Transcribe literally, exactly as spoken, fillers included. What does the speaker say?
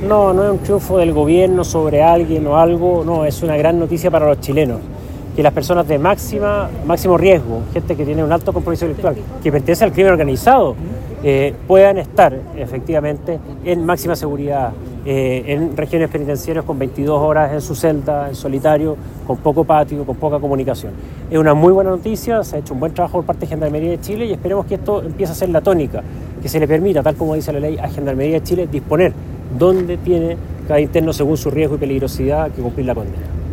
No, no es un triunfo del gobierno sobre alguien o algo, no, es una gran noticia para los chilenos. Que las personas de máxima, máximo riesgo, gente que tiene un alto compromiso intelectual, que pertenece al crimen organizado, eh, puedan estar efectivamente en máxima seguridad, eh, en regiones penitenciarias con veintidós horas en su celda, en solitario, con poco patio, con poca comunicación. Es una muy buena noticia, se ha hecho un buen trabajo por parte de Gendarmería de Chile y esperemos que esto empiece a ser la tónica, que se le permita, tal como dice la ley, a Gendarmería de Chile disponer dónde tiene cada interno según su riesgo y peligrosidad que cumplir la condena.